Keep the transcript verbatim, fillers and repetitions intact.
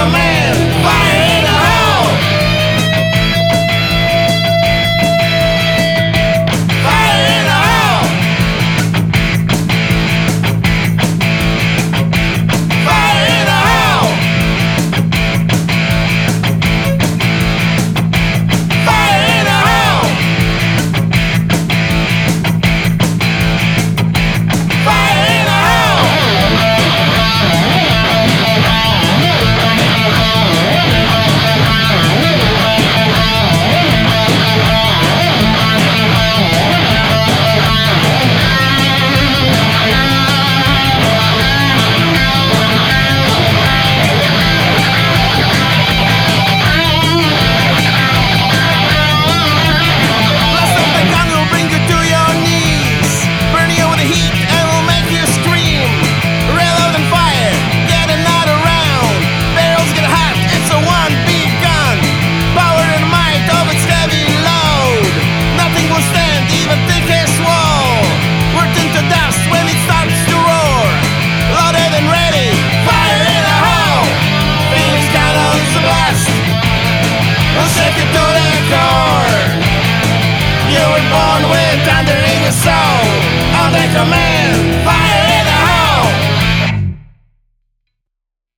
command. Fire in the hole. Fire in the hole. Fire in the hole. Fire in the hole. Fire in the hole. Blast up the gun will bring you to your knees, burn you with the heat and will make you scream. Reload and fire, get another round. Barrels get hot, it's a one big gun. Power and might of its heavy load. Nothing will stand, even thickest wall. Worked into dust when it starts to roar. Loaded and ready, fire in the hole. Phoenix cannons blast, will shake you to the core. You were born with thunder in your soul. Under command.